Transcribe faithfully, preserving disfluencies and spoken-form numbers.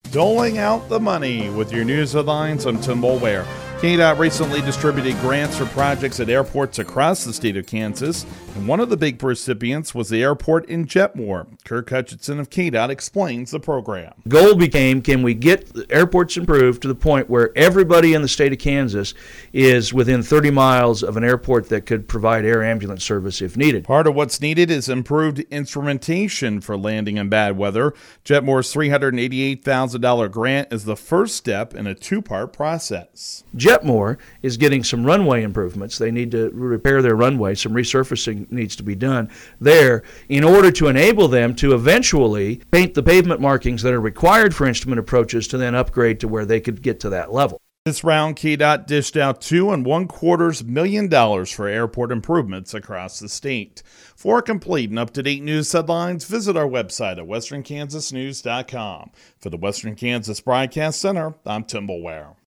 Doling out the money with your news headlines. I'm Tim Boulware. K DOT recently distributed grants for projects at airports across the state of Kansas, and one of the big recipients was the airport in Jetmore. Kirk Hutchinson of K DOT explains the program. Goal became, can we get the airports improved to the point where everybody in the state of Kansas is within thirty miles of an airport that could provide air ambulance service if needed. Part of what's needed is improved instrumentation for landing in bad weather. Jetmore's three hundred eighty-eight thousand dollars grant is the first step in a two-part process. Jetmore is getting some runway improvements. They need to repair their runway. Some resurfacing needs to be done there in order to enable them to eventually paint the pavement markings that are required for instrument approaches to then upgrade to where they could get to that level. This round, K DOT dished out two and one quarters million dollars for airport improvements across the state. For complete and up-to-date news headlines, visit our website at western kansas news dot com. For the Western Kansas Broadcast Center, I'm Tim Boulware.